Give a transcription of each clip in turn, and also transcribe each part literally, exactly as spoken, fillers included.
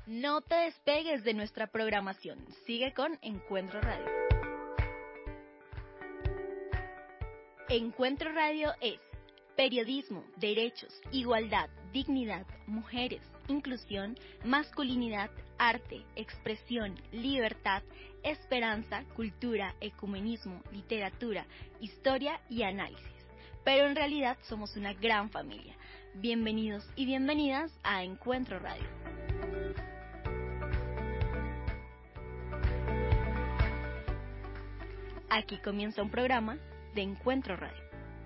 No te despegues de nuestra programación. Sigue con Encuentro Radio. Encuentro Radio es periodismo, derechos, igualdad, dignidad, mujeres, inclusión, masculinidad, arte, expresión, libertad, esperanza, cultura, ecumenismo, literatura, historia y análisis. Pero en realidad somos una gran familia. Bienvenidos y bienvenidas a Encuentro Radio. Aquí comienza un programa de Encuentro Radio.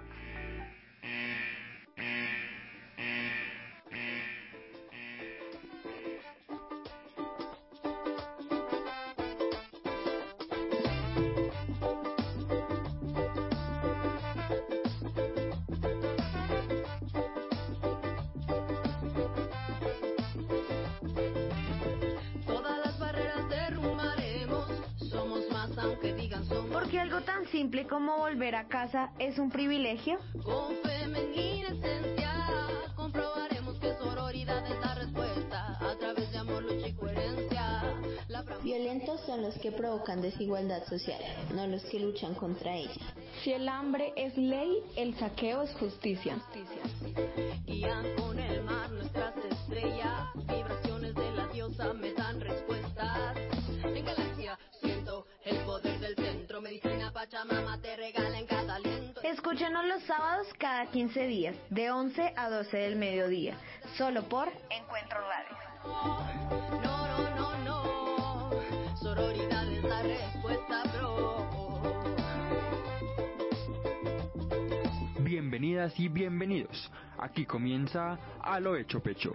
Simple como volver a casa es un privilegio. Con femenina esencia comprobaremos que sororidad es la respuesta a través de amor, lucha y coherencia. La... Violentos son los que provocan desigualdad social, no los que luchan contra ella. Si el hambre es ley, el saqueo es justicia. Guían con el mar nuestras estrellas, vibraciones de la diosa me dan respuestas. En galaxia siento el poder del centro, medicina Pachamama te regala en cada aliento. Escúchenos los sábados cada quince días, de once a doce del mediodía, solo por Encuentro Radio. No, no, no, no, sororidad es la respuesta, bro. Bienvenidas y bienvenidos. Aquí comienza A lo Hecho Pecho.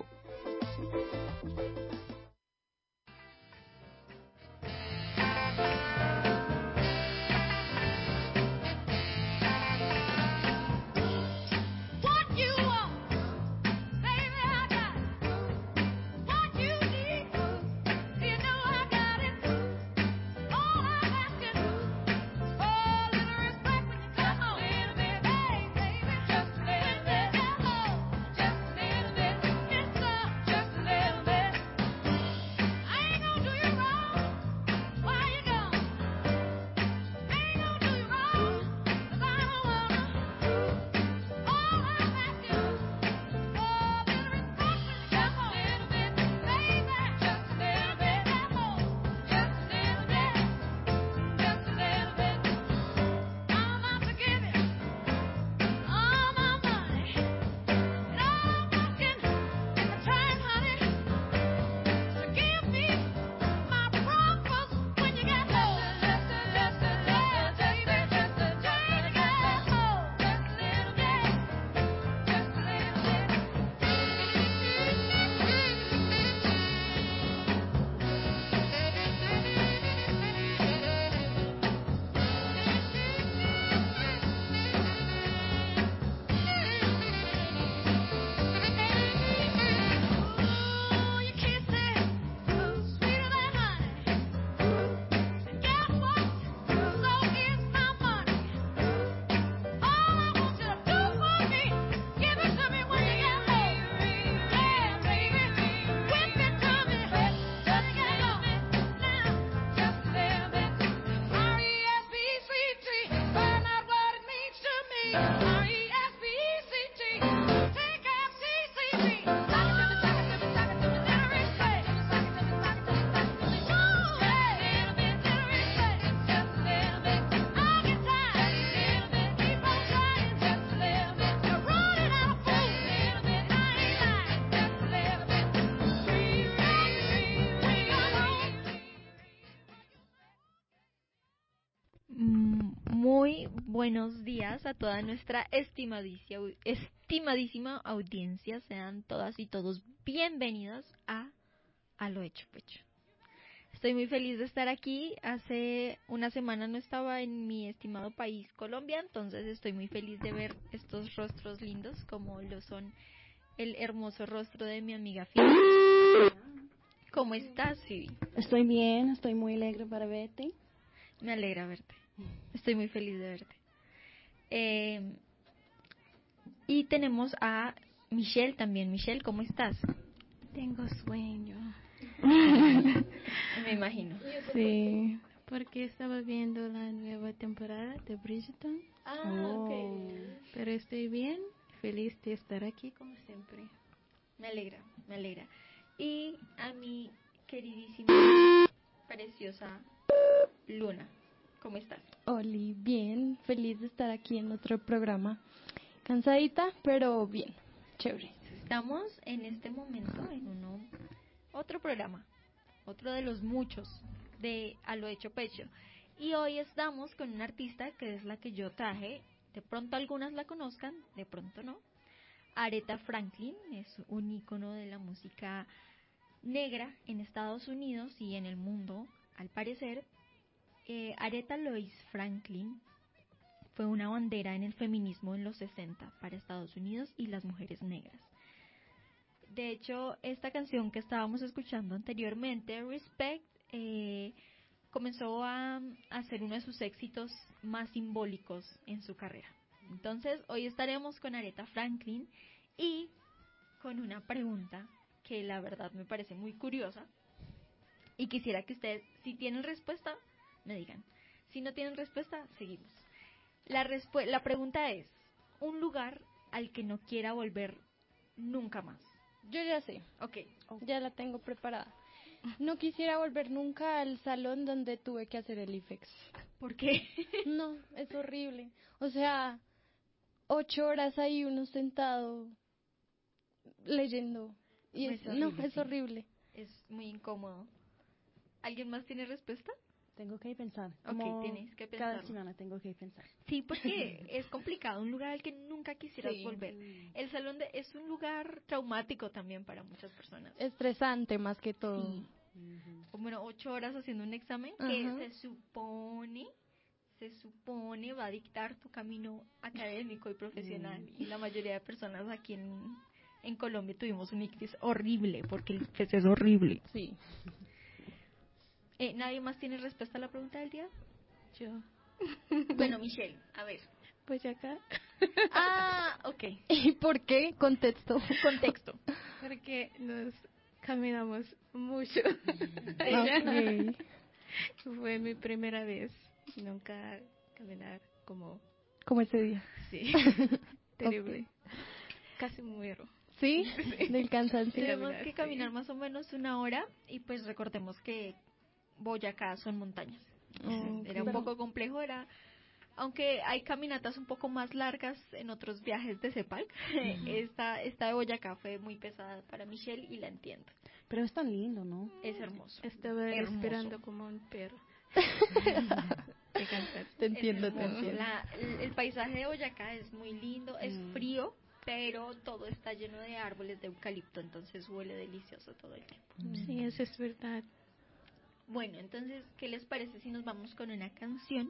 Muy buenos días a toda nuestra estimadísima, estimadísima audiencia. Sean todas y todos bienvenidos a A lo Hecho Pecho. Estoy muy feliz de estar aquí. Hace una semana no estaba en mi estimado país Colombia, entonces estoy muy feliz de ver estos rostros lindos como lo son el hermoso rostro de mi amiga Phoebe. ¿Cómo estás, Phoebe? Estoy bien, estoy muy alegre para verte. Me alegra verte. Estoy muy feliz de verte. Eh, y tenemos a Michelle también. Michelle, ¿cómo estás? Tengo sueño. Me imagino. Sí, porque estaba viendo la nueva temporada de Bridgerton. Ah, ok. Pero estoy bien, feliz de estar aquí como siempre. Me alegra, me alegra. Y a mi queridísima, preciosa Luna, ¿cómo estás? Oli, bien, feliz de estar aquí en otro programa. Cansadita, pero bien, chévere. Estamos en este momento en uno, otro programa, otro de los muchos de A lo Hecho Pecho. Y hoy estamos con una artista que es la que yo traje. De pronto algunas la conozcan, de pronto no. Aretha Franklin es un ícono de la música negra en Estados Unidos y en el mundo, al parecer. Eh, Aretha Lois Franklin fue una bandera en el feminismo en los sesenta para Estados Unidos y las mujeres negras. De hecho, esta canción que estábamos escuchando anteriormente, Respect, eh, comenzó a, a ser uno de sus éxitos más simbólicos en su carrera. Entonces, hoy estaremos con Aretha Franklin y con una pregunta que la verdad me parece muy curiosa y quisiera que ustedes, si tienen respuesta, me digan. Si no tienen respuesta, seguimos. La, respu- la pregunta es, un lugar al que no quiera volver nunca más. Yo ya sé, Ok. ya la tengo preparada. No quisiera volver nunca al salón donde tuve que hacer el I F E X. ¿Por qué? No, es horrible. O sea, ocho horas ahí uno sentado leyendo. Y es, Es horrible, no, es sí. horrible. Es muy incómodo. ¿Alguien más tiene respuesta? Tengo que pensar. Ok, Como tienes que cada pensarlo. semana tengo que pensar. Sí, porque es complicado, un lugar al que nunca quisieras Sí. volver. El salón de, es un lugar traumático también para muchas personas. Estresante más que todo. Sí. O bueno, ocho horas haciendo un examen que Ajá. se supone, se supone va a dictar tu camino académico y profesional. Y la mayoría de personas aquí en, en Colombia tuvimos un ICFES horrible, porque el ICFES es horrible. Sí. Eh, ¿Nadie más tiene respuesta a la pregunta del día? Yo, Bueno, Michelle, a ver. pues acá, Ah, ok. ¿Y por qué? Contexto. Contexto. porque nos caminamos mucho. Ok. Fue mi primera vez, nunca caminar como, Como ese día. sí, terrible. Casi muero. ¿Sí? Del cansancio. Tuvimos caminar, que sí. caminar más o menos una hora y pues recordemos que Boyacá son montañas. Oh, Era un pero- poco complejo, era aunque hay caminatas un poco más largas en otros viajes de CEPAL, esta, esta de Boyacá fue muy pesada para Michelle y la entiendo. Pero es tan lindo, ¿no? Es hermoso. Estaba Hermoso. respirando como un perro. De cansar. Te entiendo, Es te hermoso. entiendo. La- el, el paisaje de Boyacá es muy lindo, es Mm. frío, pero todo está lleno de árboles de eucalipto, entonces huele delicioso todo el tiempo. Sí, eso es verdad. Bueno, entonces, ¿qué les parece si nos vamos con una canción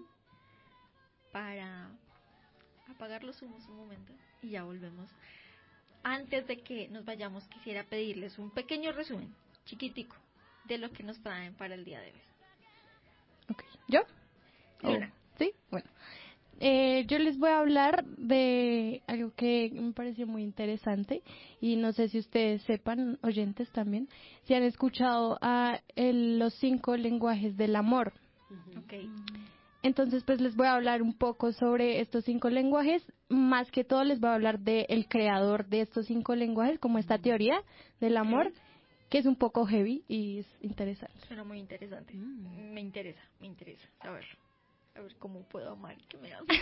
para apagar los humos un momento y ya volvemos? Antes de que nos vayamos, quisiera pedirles un pequeño resumen, chiquitico, de lo que nos traen para el día de hoy. Ok. ¿Yo? Luna. Oh, ¿sí? Bueno. Eh, yo les voy a hablar de algo que me pareció muy interesante y no sé si ustedes sepan, oyentes también, si han escuchado a el- los cinco lenguajes del amor. Ok. Entonces, pues les voy a hablar un poco sobre estos cinco lenguajes. Más que todo les voy a hablar del creador de estos cinco lenguajes, como esta teoría del amor, que es un poco heavy y es interesante. Suena muy interesante. Mm. Me interesa, me interesa saberlo. A ver cómo puedo amar y que me hace.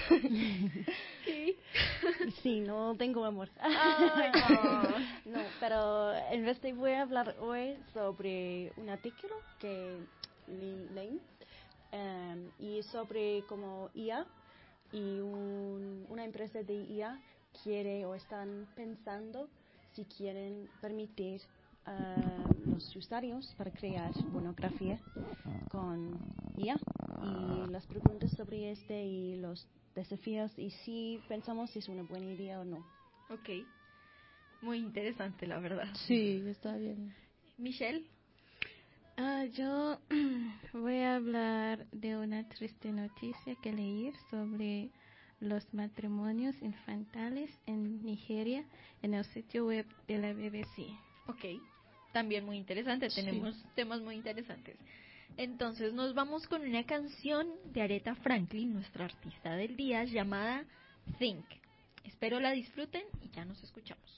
Sí. Sí, no tengo amor. Ay, no. No, pero en vez de voy a hablar hoy sobre un artículo que le- leí em, y sobre cómo I A y un- una empresa de I A quiere o están pensando si quieren permitir a los usuarios para crear pornografía con I A y las preguntas sobre este y los desafíos y si pensamos si es una buena idea o no. Ok. Muy interesante, la verdad. Sí, está bien. Michelle. Ah, yo voy a hablar de una triste noticia que leí sobre los matrimonios infantales en Nigeria en el sitio web de la B B C. Ok. también muy interesante, tenemos sí. temas muy interesantes. Entonces nos vamos con una canción de Aretha Franklin, nuestra artista del día, llamada Think. Espero la disfruten y ya nos escuchamos.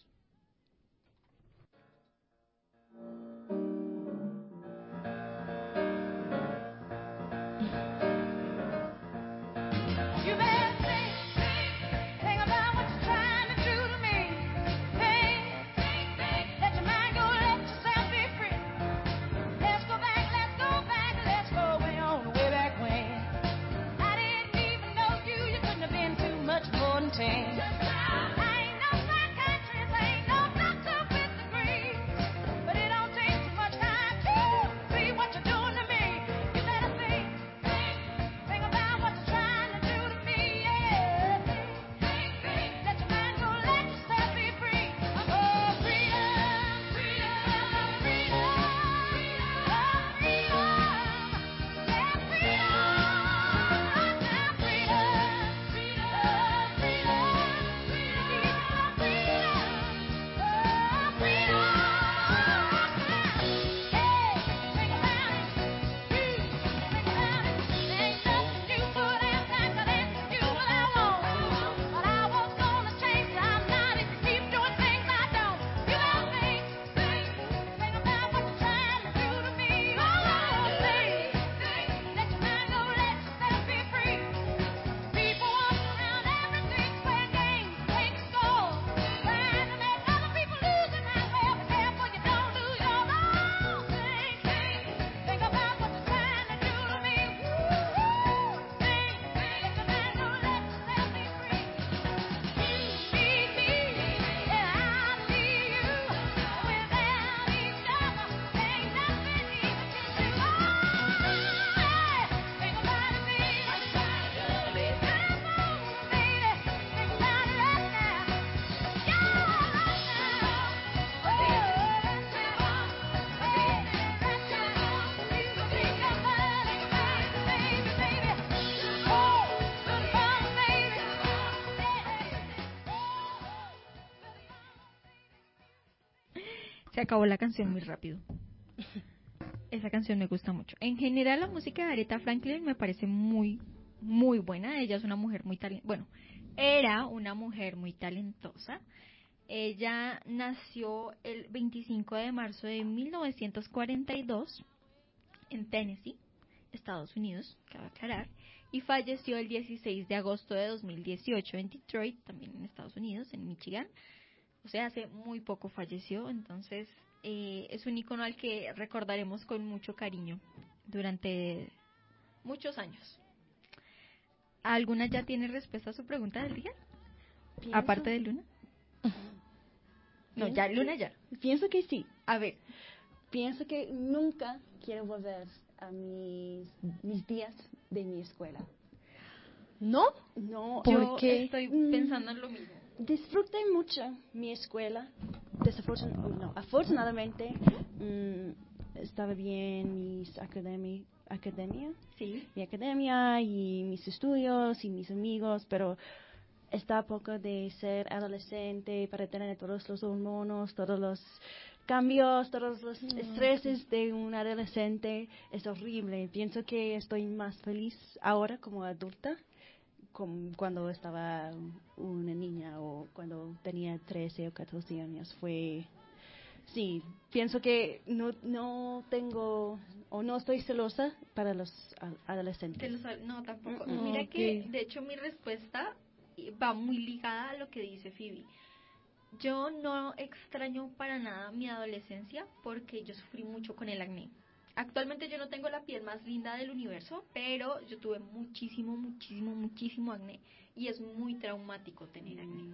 Se acabó la canción muy rápido. Esa canción me gusta mucho. En general, la música de Aretha Franklin me parece muy, muy buena. Ella es una mujer muy talentosa. Bueno, era una mujer muy talentosa. Ella nació el veinticinco de marzo de mil novecientos cuarenta y dos en Tennessee, Estados Unidos, cabe aclarar. Y falleció el dieciséis de agosto de dos mil dieciocho en Detroit, también en Estados Unidos, en Michigan. O sea, hace muy poco falleció, entonces eh, es un icono al que recordaremos con mucho cariño durante muchos años. ¿Alguna ya tiene respuesta a su pregunta del día? Pienso, Aparte de Luna. No, ya, Luna ya. Pienso que sí. A ver. Pienso que nunca quiero volver a mis, mis días de mi escuela. ¿No? No. ¿Por yo qué? Estoy pensando en lo mismo. Disfruté mucho mi escuela. Desafortunadamente, no, afortunadamente mmm, estaba bien mis academia, academia, sí, mi academia y mis estudios y mis amigos, pero está a poco de ser adolescente para tener todos los hormonos, todos los cambios, todos los estreses de un adolescente. Es horrible. Pienso que estoy más feliz ahora como adulta como cuando estaba una niña o cuando tenía trece o catorce años. Fue, sí, pienso que no no tengo o no estoy celosa para los adolescentes. Los, no, tampoco. Mm-hmm. Mira okay. que, de hecho, mi respuesta va muy ligada a lo que dice Phoebe. Yo no extraño para nada mi adolescencia porque yo sufrí mucho con el acné. Actualmente yo no tengo la piel más linda del universo, pero yo tuve muchísimo, muchísimo, muchísimo acné y es muy traumático tener acné.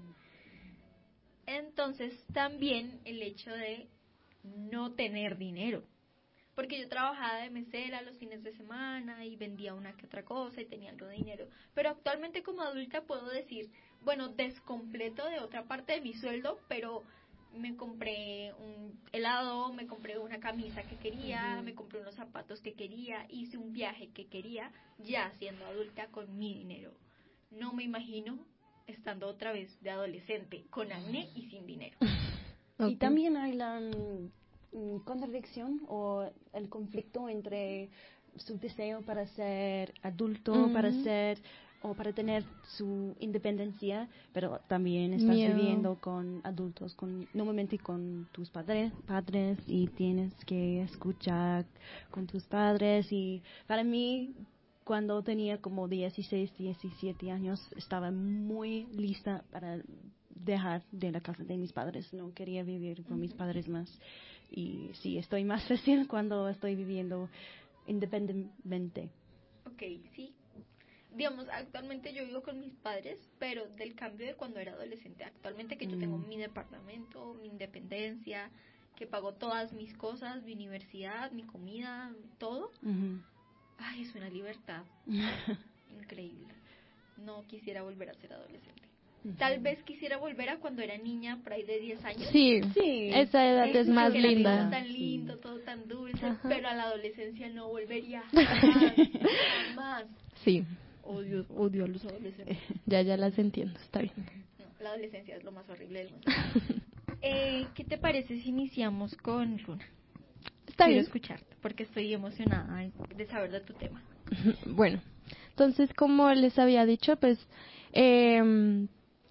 Entonces también el hecho de no tener dinero, porque yo trabajaba de mesera los fines de semana y vendía una que otra cosa y tenía algo de dinero, pero actualmente como adulta puedo decir, bueno, descompleto de otra parte de mi sueldo, pero me compré un helado, me compré una camisa que quería, uh-huh. me compré unos zapatos que quería, hice un viaje que quería, ya siendo adulta con mi dinero. No me imagino estando otra vez de adolescente, con acné y sin dinero. Okay. Y también hay la, mm, contradicción o el conflicto entre su deseo para ser adulto, Ujú. para ser o para tener su independencia, pero también estás Miedo. viviendo con adultos, con normalmente con tus padres, padres y tienes que escuchar con tus padres. Y para mí, cuando tenía como dieciséis, diecisiete años, estaba muy lista para dejar de la casa de mis padres. No quería vivir con mis padres más. Y sí, estoy más fácil cuando estoy viviendo independientemente. Ok, sí. Digamos, actualmente yo vivo con mis padres, pero del cambio de cuando era adolescente. Actualmente que yo tengo Mm. mi departamento, mi independencia, que pago todas mis cosas, mi universidad, mi comida, todo. Ujú. Ay, es una libertad increíble. No quisiera volver a ser adolescente. Tal vez quisiera volver a cuando era niña, por ahí de diez años. Sí, Sí. esa edad Eso es sí, más que era todo linda. tan Sí. lindo, todo tan dulce, Ajá. pero a la adolescencia no volvería jamás, jamás. Sí, Odio, odio a los adolescentes. ya, ya las entiendo, está bien. No, la adolescencia es lo más horrible del mundo. eh, ¿Qué te parece si iniciamos con Luna? Está Quiero bien. escucharte, porque estoy emocionada de saber de tu tema. Bueno, entonces como les había dicho, pues eh,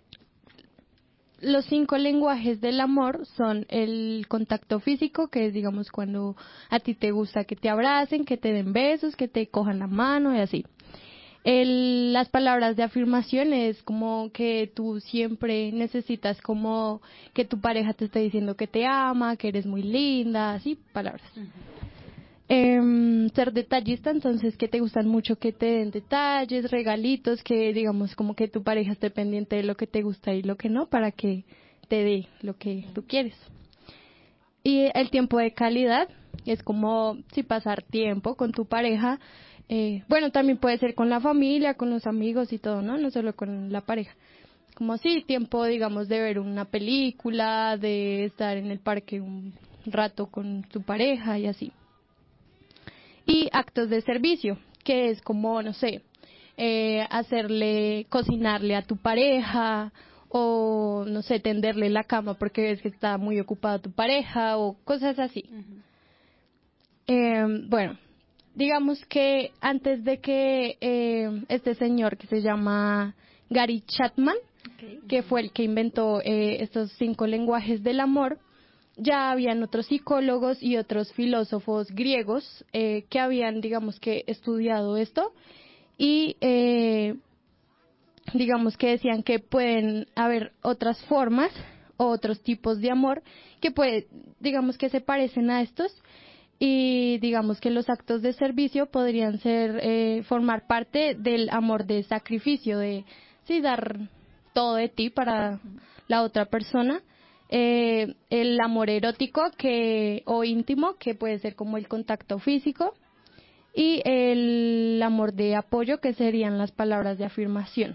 los cinco lenguajes del amor son el contacto físico, que es digamos cuando a ti te gusta que te abracen, que te den besos, que te cojan la mano y así. El, las palabras de afirmación es como que tú siempre necesitas como que tu pareja te esté diciendo que te ama, que eres muy linda, así, palabras. Em, ser detallista, entonces que te gustan mucho que te den detalles, regalitos, que digamos como que tu pareja esté pendiente de lo que te gusta y lo que no, para que te dé lo que tú quieres. Y el tiempo de calidad es como si pasar tiempo con tu pareja, eh, bueno, también puede ser con la familia, con los amigos y todo, ¿no? No solo con la pareja. Como así, tiempo, digamos, de ver una película, de estar en el parque un rato con tu pareja y así. Y actos de servicio, que es como, no sé, eh, hacerle, cocinarle a tu pareja, o, no sé, tenderle la cama porque ves que está muy ocupada tu pareja, o cosas así. Ujú. Eh, bueno, digamos que antes de que eh, este señor que se llama Gary Chapman, Okay. que fue el que inventó eh, estos cinco lenguajes del amor, ya habían otros psicólogos y otros filósofos griegos eh, que habían, digamos que, estudiado esto y eh, digamos que decían que pueden haber otras formas o otros tipos de amor que puede, digamos que se parecen a estos, y digamos que los actos de servicio podrían ser eh, formar parte del amor de sacrificio, de sí dar todo de ti para la otra persona. Eh, el amor erótico que o íntimo, que puede ser como el contacto físico, y el amor de apoyo, que serían las palabras de afirmación.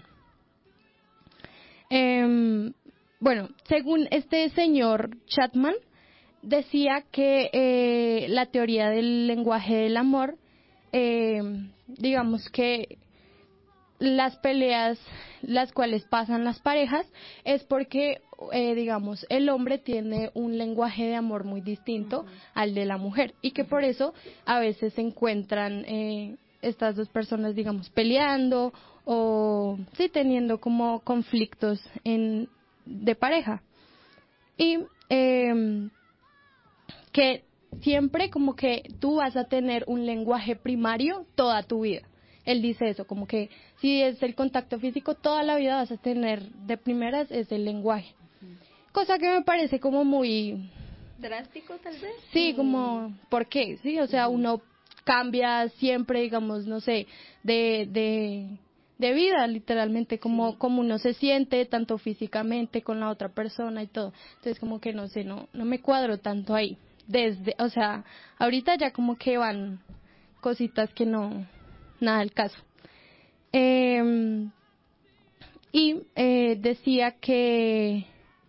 Eh, bueno, según este señor Chapman, decía que eh, la teoría del lenguaje del amor, eh, digamos que las peleas las cuales pasan las parejas es porque, eh, digamos, el hombre tiene un lenguaje de amor muy distinto uh-huh. al de la mujer, y que por eso a veces se encuentran eh, estas dos personas, digamos, peleando o sí teniendo como conflictos en de pareja. Y eh, que siempre como que tú vas a tener un lenguaje primario toda tu vida. Él dice eso, como que si es el contacto físico, toda la vida vas a tener de primeras es el lenguaje. Uh-huh. Cosa que me parece como muy... ¿Drástico tal vez? Sí, como, ¿por qué? Sí, o sea, uh-huh. uno cambia siempre, digamos, no sé, de... de de vida, literalmente, como, sí. como uno se siente, tanto físicamente con la otra persona y todo. Entonces, como que no sé, no, no me cuadro tanto ahí. Desde, o sea, ahorita ya como que van cositas que no, nada del caso. Eh, y eh, decía que,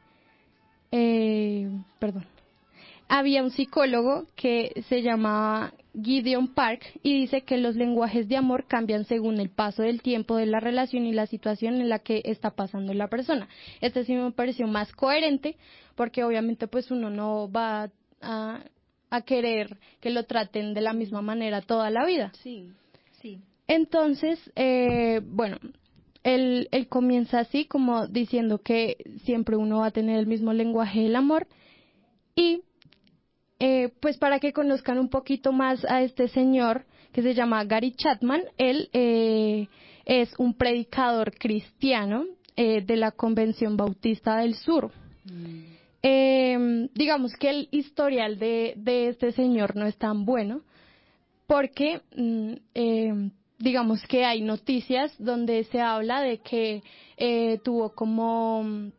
eh, perdón, había un psicólogo que se llamaba Gideon Park y dice que los lenguajes de amor cambian según el paso del tiempo de la relación y la situación en la que está pasando la persona. Este sí me pareció más coherente porque obviamente pues uno no va a a querer que lo traten de la misma manera toda la vida. Sí, sí. Entonces, eh, bueno, él, él comienza así como diciendo que siempre uno va a tener el mismo lenguaje del amor y eh, pues para que conozcan un poquito más a este señor que se llama Gary Chapman, él eh, es un predicador cristiano eh, de la Convención Bautista del Sur. Mm. Eh, digamos que el historial de, de este señor no es tan bueno porque mm, eh, digamos que hay noticias donde se habla de que eh, tuvo como,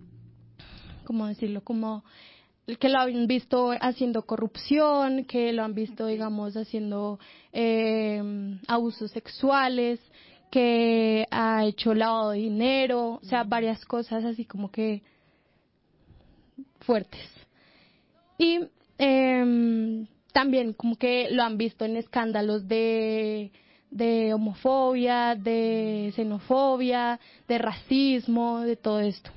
¿cómo decirlo? Como que lo han visto haciendo corrupción, que lo han visto, digamos, haciendo eh, abusos sexuales, que ha hecho lavado de dinero, o sea, varias cosas así como que fuertes. Y eh, también como que lo han visto en escándalos de, de homofobia, de xenofobia, de racismo, de todo esto.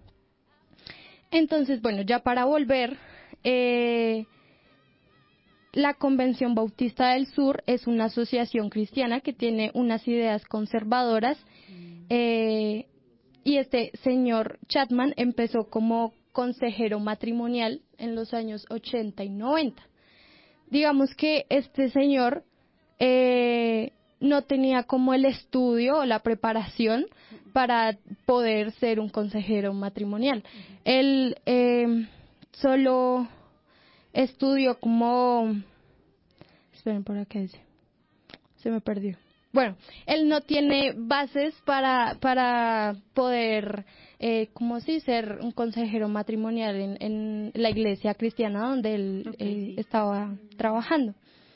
Entonces, bueno, ya para volver, eh, la Convención Bautista del Sur es una asociación cristiana que tiene unas ideas conservadoras eh, y este señor Chapman empezó como consejero matrimonial en los años ochenta y noventa. Digamos que este señor eh, no tenía como el estudio o la preparación para poder ser un consejero matrimonial. Él eh, solo estudió como... Esperen, por acá dice. Se me perdió. Bueno, él no tiene bases para, para poder, eh, como si ser un consejero matrimonial en, en la iglesia cristiana donde él okay, eh, sí. estaba trabajando.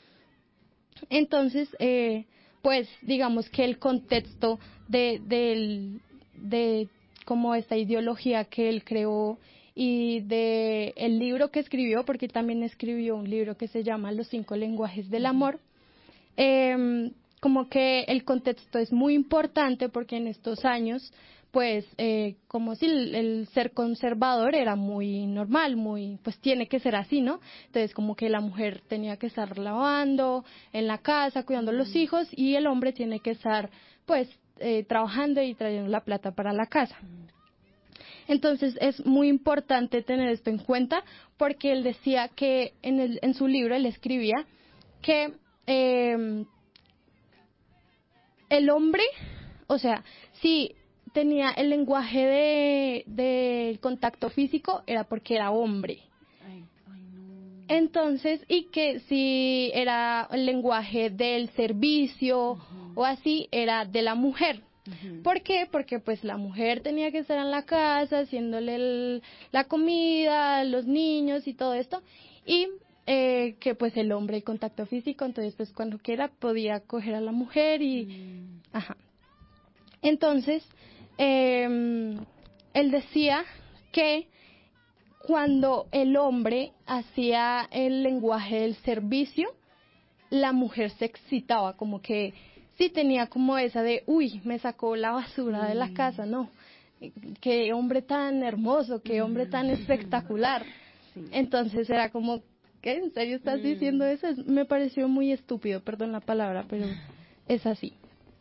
Entonces, eh, pues digamos que el contexto de, de, de como esta ideología que él creó y de el libro que escribió, porque también escribió un libro que se llama Los cinco lenguajes del amor, eh, como que el contexto es muy importante porque en estos años, pues, eh, como si el, el ser conservador era muy normal, muy, pues tiene que ser así, ¿no? Entonces, como que la mujer tenía que estar lavando en la casa, cuidando a los hijos, y el hombre tiene que estar, pues, eh, trabajando y trayendo la plata para la casa. Entonces, es muy importante tener esto en cuenta porque él decía que en, el, en su libro él escribía que eh, el hombre, o sea, si tenía el lenguaje de, de contacto físico, era porque era hombre. Ay, ay, no. Entonces, y que si era el lenguaje del servicio uh-huh. o así, era de la mujer. Uh-huh. ¿Por qué? Porque pues la mujer tenía que estar en la casa haciéndole el, la comida, los niños y todo esto. Y Eh, que pues el hombre el contacto físico, entonces pues cuando quiera podía coger a la mujer y mm. ajá. Entonces eh, él decía que cuando el hombre hacía el lenguaje del servicio, la mujer se excitaba, como que sí tenía como esa de uy, me sacó la basura mm. de la casa, no, qué hombre tan hermoso, qué hombre tan espectacular. Sí. Entonces era como, ¿qué? ¿En serio estás mm. diciendo eso? Es, me pareció muy estúpido, perdón la palabra, pero es así.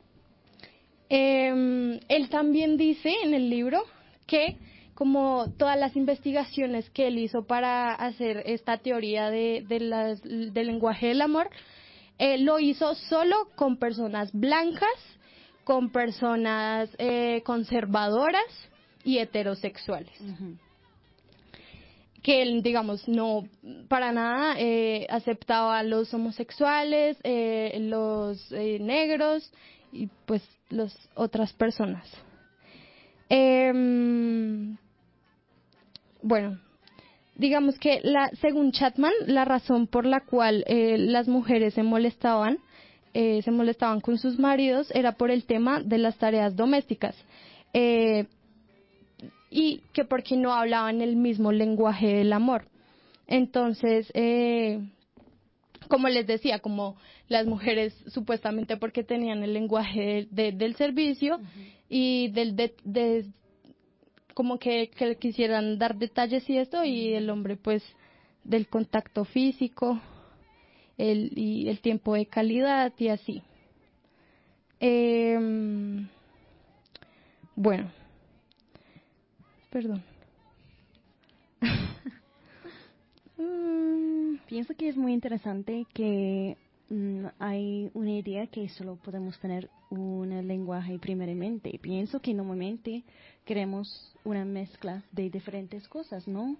Eh, él también dice en el libro que como todas las investigaciones que él hizo para hacer esta teoría de, de las, del lenguaje del amor, eh, lo hizo solo con personas blancas, con personas eh, conservadoras y heterosexuales. Uh-huh. Que él, digamos, no para nada eh, aceptaba a los homosexuales, eh, los eh, negros y pues las otras personas. Eh, bueno, digamos que la, según Chapman, la razón por la cual eh, las mujeres se molestaban, eh, se molestaban con sus maridos era por el tema de las tareas domésticas. Eh, y que porque no hablaban el mismo lenguaje del amor. Entonces, eh, como les decía, como las mujeres supuestamente porque tenían el lenguaje de, de, del servicio uh-huh. y del de, de como que, que quisieran dar detalles y esto, uh-huh. y el hombre pues del contacto físico, el, y el tiempo de calidad y así. Eh, bueno, perdón. Pienso que es muy interesante que mm, hay una idea que solo podemos tener un lenguaje primeramente. Pienso que normalmente queremos una mezcla de diferentes cosas, ¿no?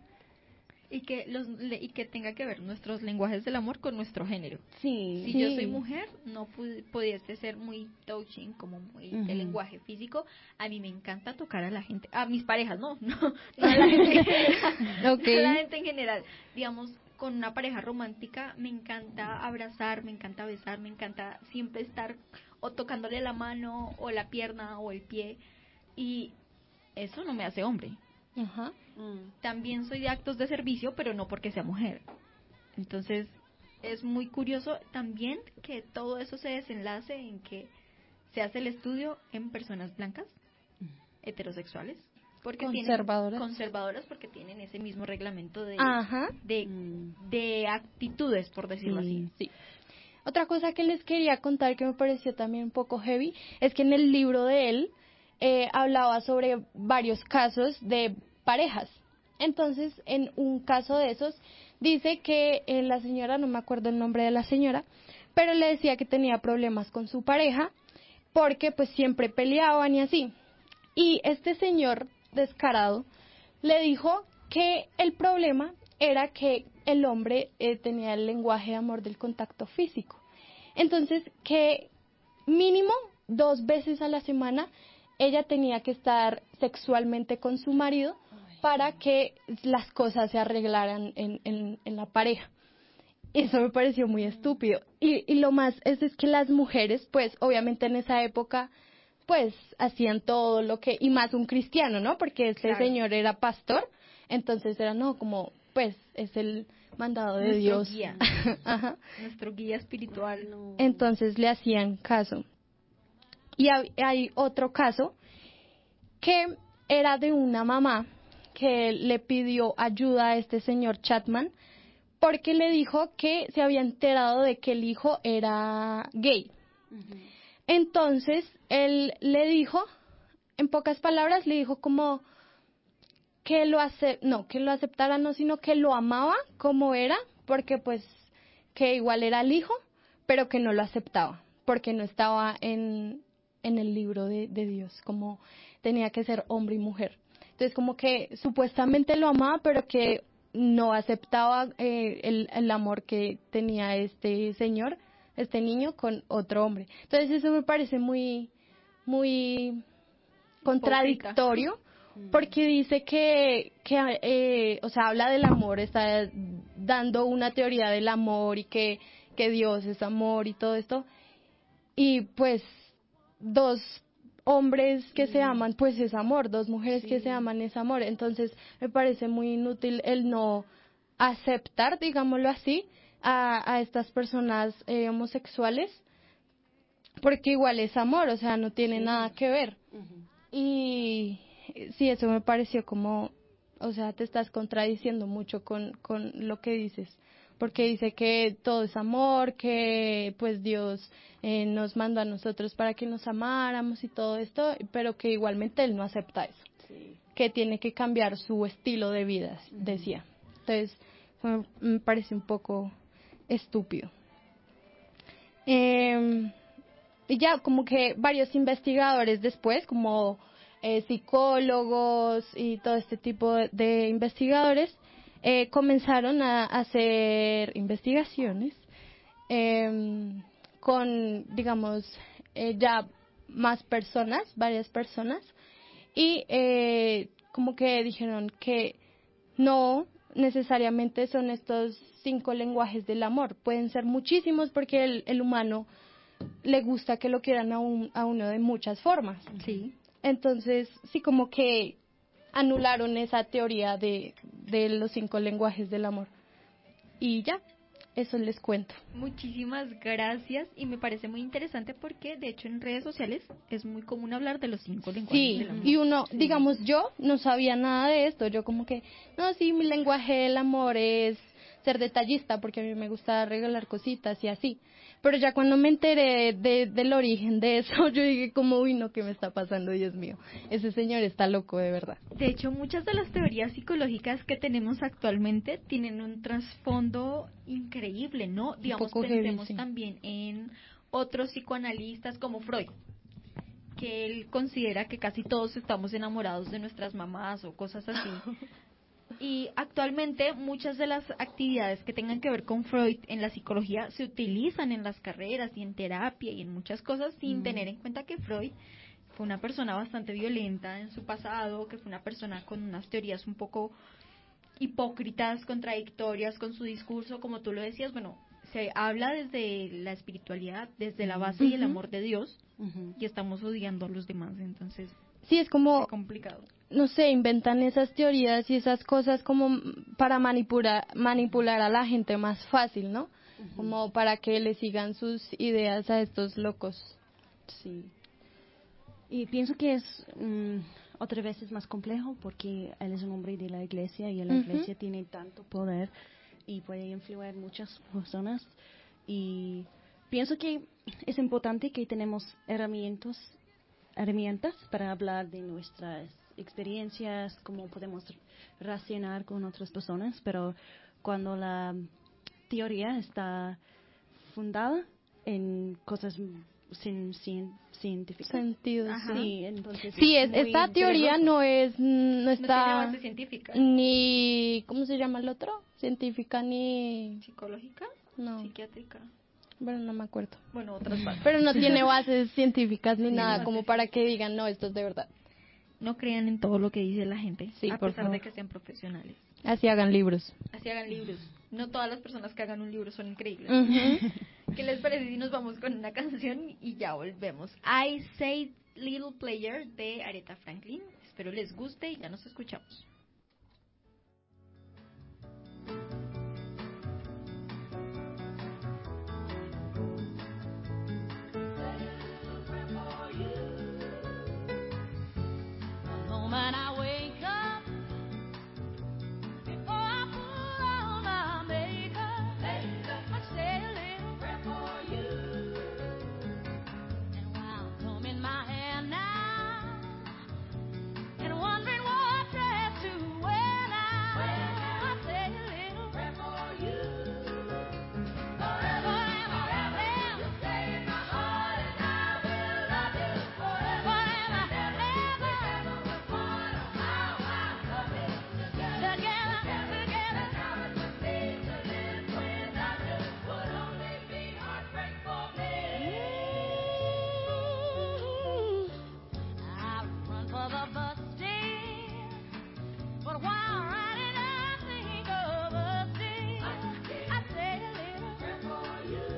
Y que los le- y que tenga que ver nuestros lenguajes del amor con nuestro género. Sí. Si Sí. yo soy mujer, no pu- pudiese ser muy touching, como muy de Ujú. lenguaje físico. A mí me encanta tocar a la gente, a mis parejas, no, no, no a la gente en general, Ok. no a la gente en general. Digamos, con una pareja romántica me encanta abrazar, me encanta besar, me encanta siempre estar o tocándole la mano o la pierna o el pie, y eso no me hace hombre. Ajá. Mm. También soy de actos de servicio, pero no porque sea mujer. Entonces, es muy curioso también que todo eso se desenlace en que se hace el estudio en personas blancas, heterosexuales, porque Conservadoras. tienen conservadoras porque tienen ese mismo reglamento de Ajá. de, Mm. de actitudes, por decirlo así. Sí. Otra cosa que les quería contar que me pareció también un poco heavy es que en el libro de él eh, hablaba sobre varios casos de parejas. Entonces, en un caso de esos, dice que eh, la señora, no me acuerdo el nombre de la señora, pero le decía que tenía problemas con su pareja porque pues siempre peleaban y así. Y este señor descarado le dijo que el problema era que el hombre eh, tenía el lenguaje de amor del contacto físico. Entonces, que mínimo dos veces a la semana ella tenía que estar sexualmente con su marido para que las cosas se arreglaran en, en, en la pareja. Eso me pareció muy estúpido. Y, y lo más es, es que las mujeres, pues obviamente en esa época, pues hacían todo lo que, y más un cristiano, ¿no? Porque este Claro. señor era pastor, entonces era, no, como, pues es el mandado de Nuestro Dios. guía. Ajá. Nuestro guía espiritual. No. Entonces le hacían caso. Y hay, hay otro caso que era de una mamá que le pidió ayuda a este señor Chapman porque le dijo que se había enterado de que el hijo era gay. Ujú. Entonces él le dijo, en pocas palabras, le dijo como que lo ace no, que lo aceptara, no, sino que lo amaba como era, porque pues que igual era el hijo, pero que no lo aceptaba, porque no estaba en, en el libro de, de Dios, como tenía que ser hombre y mujer. Entonces como que supuestamente lo amaba, pero que no aceptaba eh, el, el amor que tenía este señor, este niño, con otro hombre. Entonces eso me parece muy, muy contradictorio, porque dice que, que eh, o sea, habla del amor, está dando una teoría del amor y que, que Dios es amor y todo esto, y pues dos hombres que se aman, pues es amor, dos mujeres que se aman es amor. Entonces me parece muy inútil el no aceptar, digámoslo así, a, a estas personas eh, homosexuales, porque igual es amor, o sea, no tiene nada que ver. Ujú. Y sí, eso me pareció como, o sea, te estás contradiciendo mucho con, con lo que dices, porque dice que todo es amor, que pues Dios eh, nos mandó a nosotros para que nos amáramos y todo esto, pero que igualmente Él no acepta eso, Sí. que tiene que cambiar su estilo de vida, decía. Entonces, me, me parece un poco estúpido. Eh, y ya como que varios investigadores después, como eh, psicólogos y todo este tipo de, de investigadores, eh, comenzaron a hacer investigaciones eh, con, digamos, eh, ya más personas, varias personas, y eh, como que dijeron que no necesariamente son estos cinco lenguajes del amor, pueden ser muchísimos porque el, el humano le gusta que lo quieran a, un, a uno de muchas formas. Sí. Entonces, sí, como que anularon esa teoría de, de los cinco lenguajes del amor. Y ya, eso les cuento. Muchísimas gracias, y me parece muy interesante porque de hecho en redes sociales es muy común hablar de los cinco lenguajes Sí, del amor. y uno, digamos, yo no sabía nada de esto. Yo como que, no, sí, mi lenguaje del amor es ser detallista, porque a mí me gusta regalar cositas y así. Pero ya cuando me enteré de, del origen de eso, yo dije como, uy, no, ¿qué me está pasando? Dios mío, ese señor está loco de verdad. De hecho, muchas de las teorías psicológicas que tenemos actualmente tienen un trasfondo increíble, ¿no? Un Digamos, poco heavy, pensemos sí. también en otros psicoanalistas como Freud, que él considera que casi todos estamos enamorados de nuestras mamás o cosas así. Y actualmente muchas de las actividades que tengan que ver con Freud en la psicología se utilizan en las carreras y en terapia y en muchas cosas sin Mm. tener en cuenta que Freud fue una persona bastante violenta en su pasado, que fue una persona con unas teorías un poco hipócritas, contradictorias con su discurso, como tú lo decías. Bueno, se habla desde la espiritualidad, desde la base y el Ujú. amor de Dios, Ujú. y estamos odiando a los demás, entonces Sí, es como, es complicado. no sé, inventan esas teorías y esas cosas como para manipular, manipular a la gente más fácil, ¿no? Ujú. Como para que le sigan sus ideas a estos locos. Sí. Y pienso que es mm, otra vez es más complejo porque él es un hombre de la iglesia y la Ujú. iglesia tiene tanto poder y puede influir muchas personas. Y pienso que es importante que tenemos herramientas, herramientas para hablar de nuestras experiencias, cómo podemos relacionar con otras personas, pero cuando la teoría está fundada en cosas sin, sin científicas. Sentido, Ajá. Sí, entonces Sí, es, muy esta teoría peligroso. no es, no No tiene está base científica. ni, ¿cómo se llama el otro? Científica ni, ¿Psicológica? no, ¿Psiquiátrica? bueno, no me acuerdo. Bueno, otras bases. Pero no tiene bases científicas ni No tiene nada bases como para que digan, no, esto es de verdad. No crean en todo lo que dice la gente, Sí, a por pesar favor. de que sean profesionales. Así hagan libros. Así hagan libros. No todas las personas que hagan un libro son increíbles. Ujú. ¿Qué les parece si nos vamos con una canción y ya volvemos? I Say Little Player de Aretha Franklin. Espero les guste y ya nos escuchamos. The moment I wake up, before I put on my makeup, I say a little prayer for you. And while I'm combing my hair now, and wondering what dress to wear now, I say a little prayer for you. Forever and forever, you stay in my heart, and I will love you forever and ever. No matter how I love you, together, together, together. It's for me to live without you would only be heartbreak for me. I run for the bus stand, but while riding I think of us dear. I say a little prayer for you.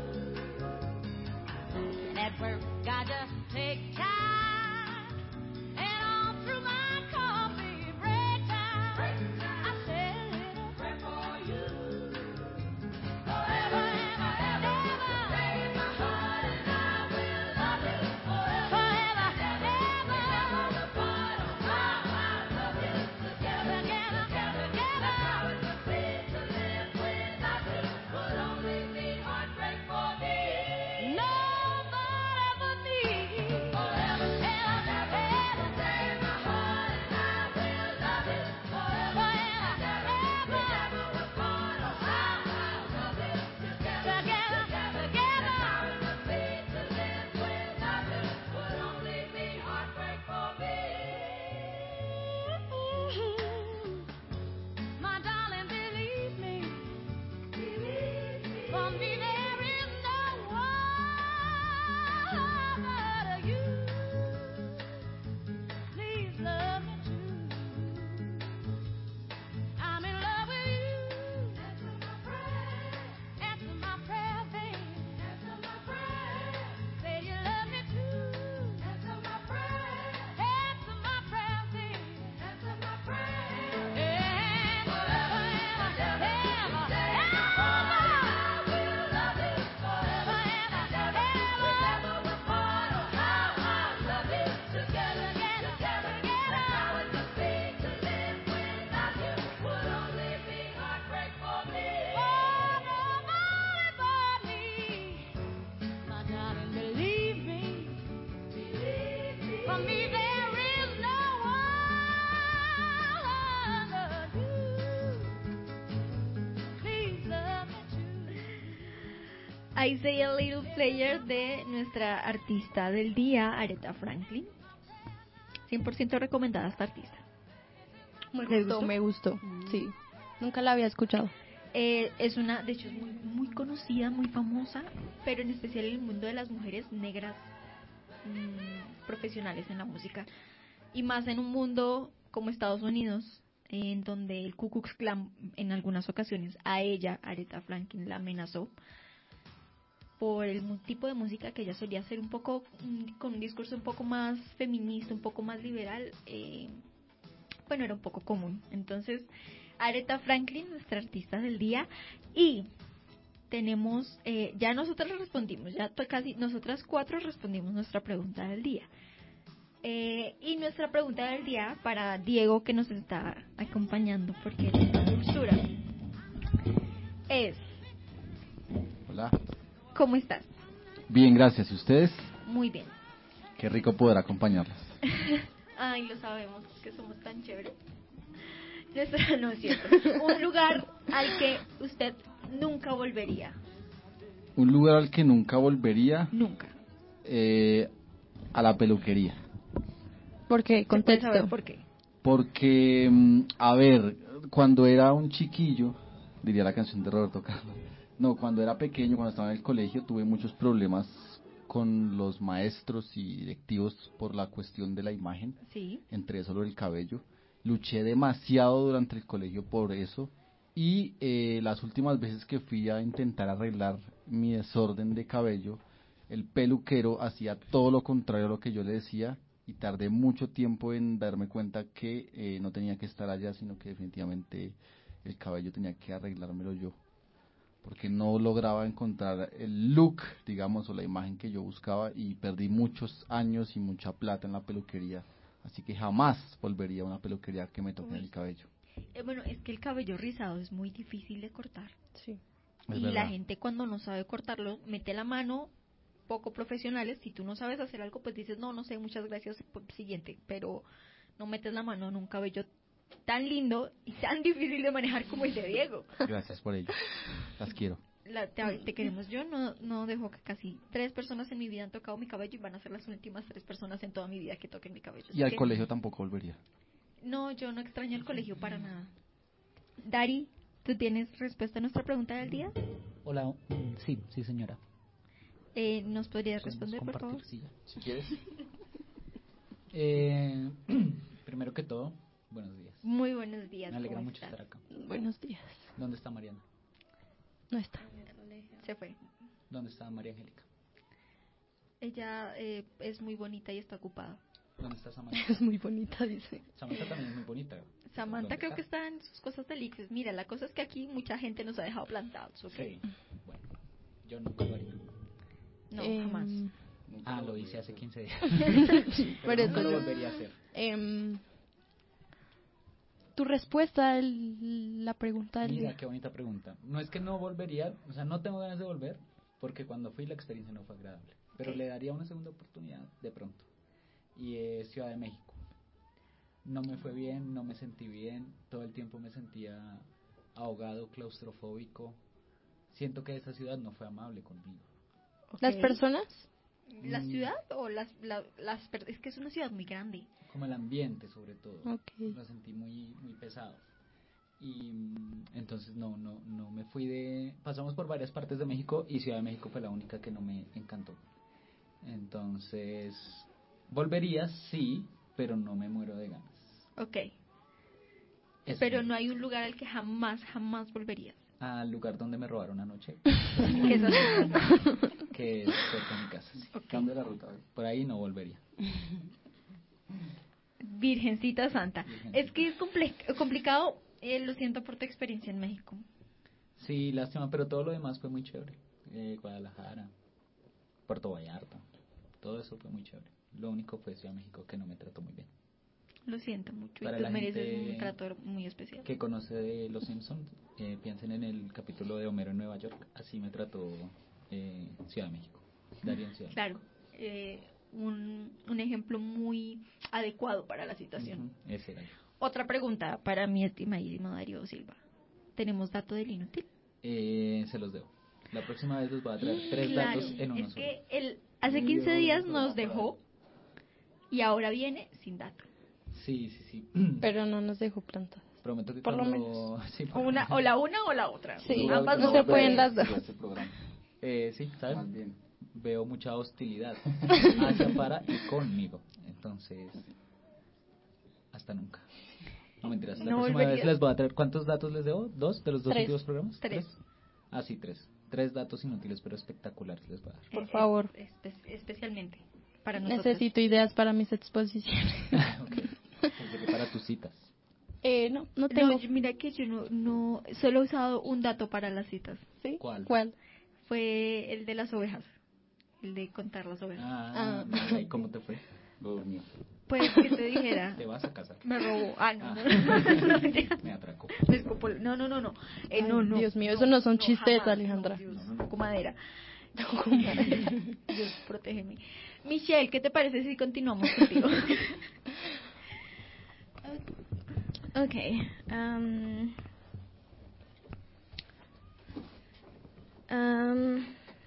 And at work I just take time, and all through my coffee break time, I say a little prayer for you. Forever and ever, stay in my heart, and I will love you forever and ever. No matter how I love you, together, together, together. That's how it would be to live without you would only be heartbreak for me. Nobody For me there is no one but you. Please love me true. I Say a Little Player de nuestra artista del día, Aretha Franklin. cien por ciento recomendada esta artista. Me ¿Le gustó, gustó? me gustó. Sí. Nunca la había escuchado. Eh, es una, de hecho es muy, muy conocida, muy famosa, pero en especial en el mundo de las mujeres negras mmm, profesionales en la música. Y más en un mundo como Estados Unidos, en donde el Ku Klux Klan en algunas ocasiones a ella, Aretha Franklin, la amenazó por el mu- tipo de música que ella solía hacer un poco, mm, con un discurso un poco más feminista, un poco más liberal, eh, bueno, era un poco común. Entonces, Aretha Franklin, nuestra artista del día, y tenemos, eh, ya nosotras le respondimos, ya to- casi nosotras cuatro respondimos nuestra pregunta del día. Eh, y nuestra pregunta del día para Diego, que nos está acompañando porque es una dulzura, es: Hola. ¿cómo estás? Bien, gracias. ¿Y ustedes? Muy bien. Qué rico poder acompañarlas. Ay, lo sabemos, que somos tan chéveres. Nuestra- no es cierto. Un lugar al que usted nunca volvería. Un lugar al que nunca volvería, Nunca. eh, a la peluquería. ¿Por qué? ¿Se puede Contexto. saber por qué? Porque, mm, a ver, cuando era un chiquillo, diría la canción de Roberto Carlos, no, cuando era pequeño, cuando estaba en el colegio, tuve muchos problemas con los maestros y directivos por la cuestión de la imagen, Sí. entre eso lo del cabello. Luché demasiado durante el colegio por eso y eh, las últimas veces que fui a intentar arreglar mi desorden de cabello, el peluquero hacía todo lo contrario a lo que yo le decía y tardé mucho tiempo en darme cuenta que eh, no tenía que estar allá, sino que definitivamente el cabello tenía que arreglármelo yo, porque no lograba encontrar el look, digamos, o la imagen que yo buscaba y perdí muchos años y mucha plata en la peluquería. Así que jamás volvería a una peluquería que me toque Uy. el cabello. Eh, bueno, es que el cabello rizado es muy difícil de cortar. Sí. Es y verdad. la gente cuando no sabe cortarlo, mete la mano, poco profesionales. Si tú no sabes hacer algo, pues dices, no, no sé, muchas gracias, pues, siguiente. Pero no metes la mano en un cabello tan lindo y tan difícil de manejar como el de Diego. Gracias por ello. Las quiero. La- te, te queremos. Yo no, no dejo que casi tres personas en mi vida han tocado mi cabello y van a ser las últimas tres personas en toda mi vida que toquen mi cabello. Y Así al que, colegio tampoco volvería. no, yo no extraño el colegio para nada. Dari, ¿tú tienes respuesta a nuestra pregunta del día? Hola, mm, sí, sí señora. Eh, ¿Nos podrías ¿Podemos responder, por favor? compartir silla? Si quieres. Eh, primero que todo, buenos días. Muy buenos días. Me alegra ¿cómo mucho estás? estar acá. Buenos días. ¿Dónde está Mariana? No está. Se fue. ¿Dónde está María Angélica? Ella eh, es muy bonita y está ocupada. ¿Dónde está Samantha? Es muy bonita, dice. Samantha también es muy bonita. Samantha ¿Dónde creo está? que está en sus cosas del Ictus. Mira, la cosa es que aquí mucha gente nos ha dejado plantados, ¿ok? Sí, bueno, yo nunca lo haría. No, Em, jamás. Ah, lo hice hace quince días. Por Pero eso nunca lo no. volvería a hacer. Em, tu respuesta a la pregunta del Mira, día. qué bonita pregunta. No es que no volvería, o sea, no tengo ganas de volver, porque cuando fui la experiencia no fue agradable. Pero Ok. le daría una segunda oportunidad de pronto. Y es Ciudad de México. No me fue bien, no me sentí bien, todo el tiempo me sentía ahogado, claustrofóbico. Siento que esa ciudad no fue amable conmigo. ¿Las Ok. personas? ¿La Mm. ciudad o las, la- las per- es que es una ciudad muy grande? Como el ambiente, sobre todo. Ok. Lo sentí muy muy pesado. Y mm, entonces no no no me fui de... Pasamos por varias partes de México y Ciudad de México fue la única que no me encantó. Entonces, volvería, sí, pero no me muero de ganas. Ok. Eso Pero me- no hay un lugar al que jamás, jamás volverías. Al lugar donde me robaron anoche, Que es así. que es cerca de mi casa. Sí. Ok. Cambia la ruta. ¿eh? Por ahí no volvería. Virgencita Santa. Virgencita. Es que es comple- complicado, eh, lo siento por tu experiencia en México. Sí, lástima, pero todo lo demás fue muy chévere. Eh, Guadalajara, Puerto Vallarta, todo eso fue muy chévere. Lo único fue Ciudad de México que no me trató muy bien. Lo siento mucho. Para y tú la mereces gente un trato muy especial. Que conoce de Los Simpsons, eh, piensen en el capítulo de Homero en Nueva York. Así me trató eh, Ciudad de México. Darío en Ciudad de Claro. Eh, un, un ejemplo muy adecuado para la situación. Uh-huh. Ese era yo. Otra pregunta para mi estimadísimo Darío Silva. ¿Tenemos dato del inútil? Eh, se los debo. La próxima vez les voy a traer tres Claro, datos en uno es solo. que él hace quince días nos dejó y ahora viene sin dato. Sí, sí, sí. Pero no nos dejó plantadas. Prometo que por cuando... lo menos. Sí, por... Una, o la una o la otra. Sí, ambas no se pueden las dos. Este programa. Eh, sí, ¿sabes? Más bien. Veo mucha hostilidad hacia, para y conmigo. Entonces, hasta nunca. No mentiras. La ¿No próxima volverías? vez les voy a traer. ¿Cuántos datos les debo? ¿Dos de los dos Tres. últimos programas? Tres. Ah, sí, tres. Tres datos inútiles pero espectaculares les voy a dar. Por Es- favor. es- espe- especialmente para nosotros. Necesito ideas para mis exposiciones. Ok. Pensé que para tus citas. eh, no, no tengo. No, yo- mira que yo no, no, solo he usado un dato para las citas. ¿Sí? ¿Cuál? ¿Cuál? Fue el de las ovejas. El de contar las ovejas. Ah, Ah. ¿y cómo te fue? Lo durmió. Pues, que te dijera? Te vas a casar. Me robó. Ah, no, Ah. no, no, no, mentira. Me atracó. Me escopó. No, no, no, no. Eh, Ay, no, no. Dios mío, eso no son chistes, jamás, Alejandra. No, Dios, toco madera. Toco madera. Dios, protégeme. Michelle, ¿qué te parece si continuamos contigo? Okay. Um, um,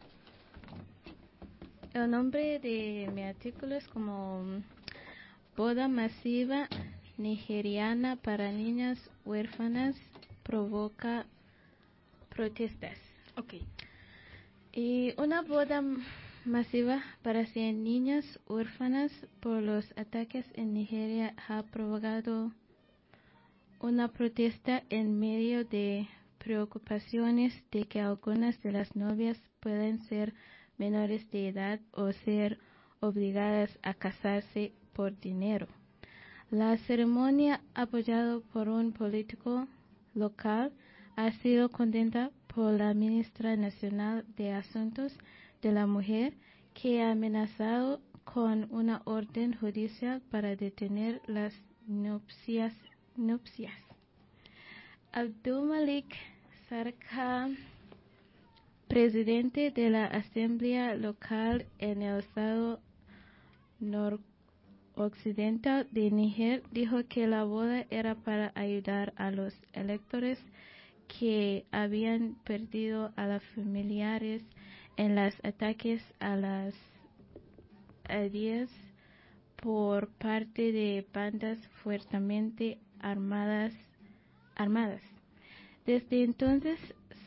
el nombre de mi artículo es como Boda masiva nigeriana para niñas huérfanas provoca protestas. Ok. Y una boda masiva para cien niñas huérfanas por los ataques en Nigeria ha provocado una protesta en medio de preocupaciones de que algunas de las novias pueden ser menores de edad o ser obligadas a casarse por dinero. La ceremonia, apoyada por un político local, ha sido condenada por la ministra nacional de Asuntos de la Mujer, que ha amenazado con una orden judicial para detener las nupcias. nupcias. Abdulmalik Sarka, presidente de la Asamblea Local en el estado noroccidental de Níger, dijo que la boda era para ayudar a los electores que habían perdido a los familiares en los ataques a las aldeas por parte de bandas fuertemente armadas. armadas. Desde entonces,